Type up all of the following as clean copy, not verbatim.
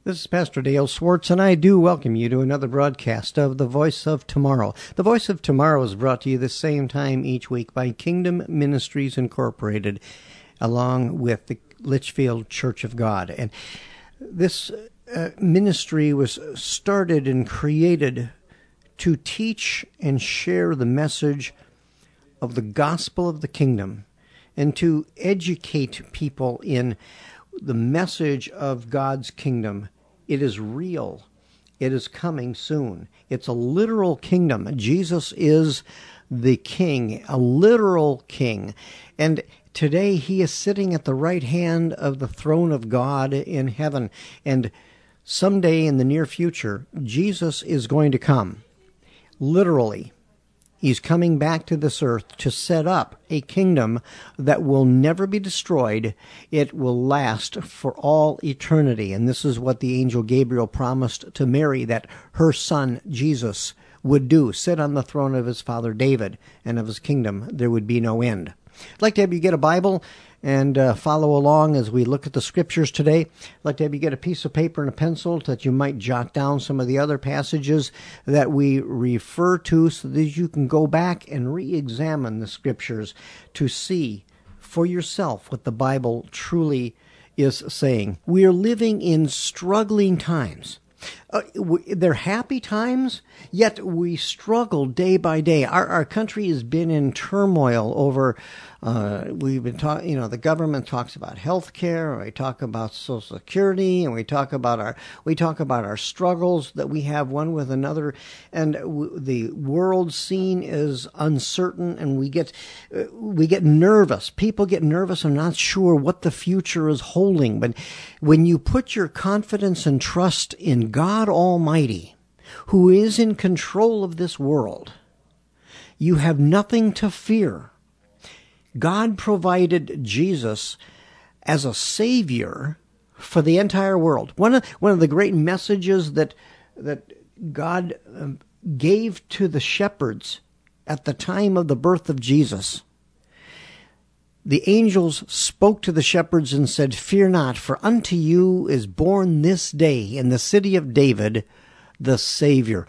This is Pastor Dale Swartz, and I do welcome you to another broadcast of The Voice of Tomorrow. The Voice of Tomorrow is brought to you the same time each week by Kingdom Ministries Incorporated, along with the Litchfield Church of God. And this ministry was started and created to teach and share the message of the gospel of the kingdom and to educate people in the message of God's kingdom. It is real. It is coming soon. It's a literal kingdom. Jesus is the king, a literal king. And today he is sitting at the right hand of the throne of God in heaven. And someday in the near future, Jesus is going to come. Literally. He's coming back to this earth to set up a kingdom that will never be destroyed. It will last for all eternity. And this is what the angel Gabriel promised to Mary, that her son, Jesus, would do. Sit on the throne of his father David, and of his kingdom there would be no end. I'd like to have you get a Bible and follow along as we look at the scriptures today. I'd like to have you get a piece of paper and a pencil that you might jot down some of the other passages that we refer to so that you can go back and re-examine the scriptures to see for yourself what the Bible truly is saying. We are living in struggling times. They're happy times, yet we struggle day by day. Our country has been in turmoil over, we've been talking, the government talks about health care, we talk about Social Security, and we talk about our struggles that we have one with another, and the world scene is uncertain, and we get nervous. People get nervous and not sure what the future is holding. But when you put your confidence and trust in God Almighty, who is in control of this world, you have nothing to fear. God provided Jesus as a Savior for the entire world. One of the great messages that God gave to the shepherds at the time of the birth of Jesus, the angels spoke to the shepherds and said, "Fear not, for unto you is born this day in the city of David the Savior,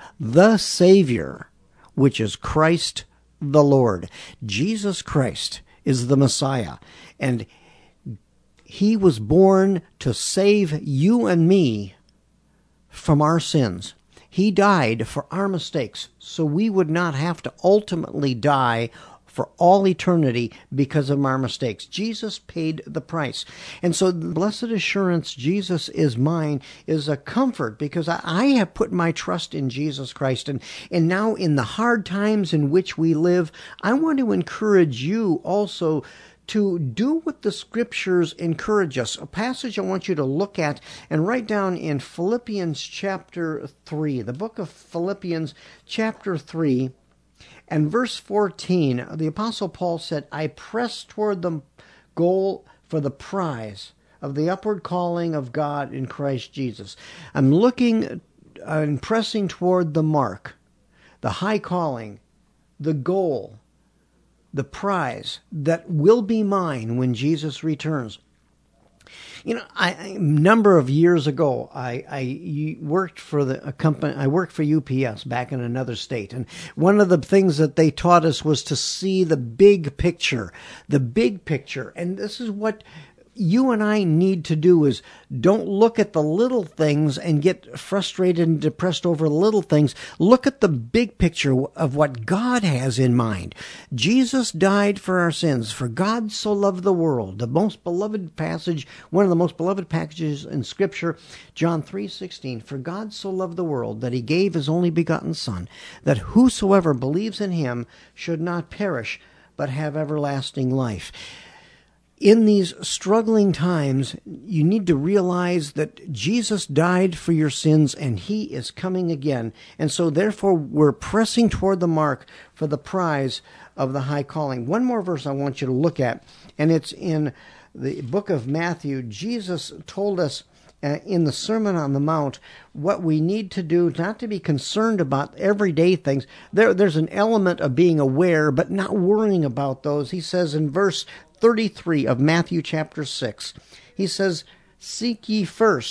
which is Christ the Lord." Jesus Christ is the Messiah, and he was born to save you and me from our sins. He died for our mistakes, so we would not have to ultimately die for all eternity because of our mistakes. Jesus paid the price. And so the blessed assurance, Jesus is mine, is a comfort because I have put my trust in Jesus Christ. And now in the hard times in which we live, I want to encourage you also to do what the scriptures encourage us. A passage I want you to look at and write down in Philippians chapter 3, the book of Philippians chapter 3, and verse 14, the Apostle Paul said, "I press toward the goal for the prize of the upward calling of God in Christ Jesus." I'm looking and pressing toward the mark, the high calling, the goal, the prize that will be mine when Jesus returns. A number of years ago, I worked for a company. I worked for UPS back in another state, and one of the things that they taught us was to see the big picture. And this is what you and I need to do: is don't look at the little things and get frustrated and depressed over little things. Look at the big picture of what God has in mind. Jesus died for our sins. For God so loved the world. The most beloved passage, one of the most beloved passages in Scripture, John 3:16. For God so loved the world that he gave his only begotten Son, that whosoever believes in him should not perish, but have everlasting life. In these struggling times, you need to realize that Jesus died for your sins and he is coming again. And so therefore, we're pressing toward the mark for the prize of the high calling. One more verse I want you to look at, and it's in the book of Matthew. Jesus told us in the Sermon on the Mount what we need to do, not to be concerned about everyday things. There's an element of being aware, but not worrying about those. He says in verse 33 of Matthew chapter 6, he says, "Seek ye first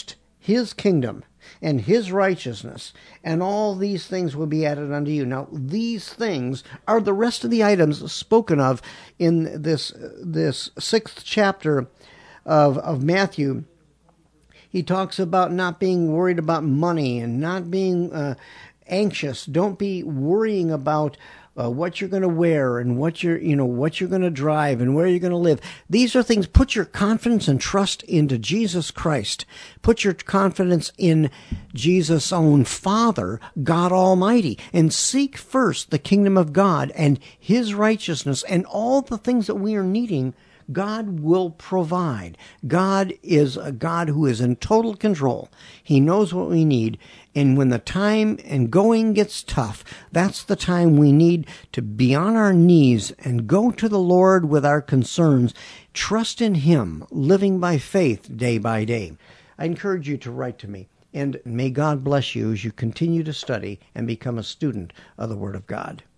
His kingdom and His righteousness, and all these things will be added unto you. Now, these things are the rest of the items spoken of in this 6th chapter of Matthew. He talks about not being worried about money and not being anxious. Don't be worrying about what you're going to wear and what you're going to drive and where you're going to live. These are things. Put your confidence and trust into Jesus Christ. Put your confidence in Jesus' own Father, God Almighty, and seek first the kingdom of God and His righteousness, and all the things that we are needing, God will provide. God is a God who is in total control. He knows what we need. And when the time and going gets tough, that's the time we need to be on our knees and go to the Lord with our concerns. Trust in Him, living by faith day by day. I encourage you to write to me. And may God bless you as you continue to study and become a student of the Word of God.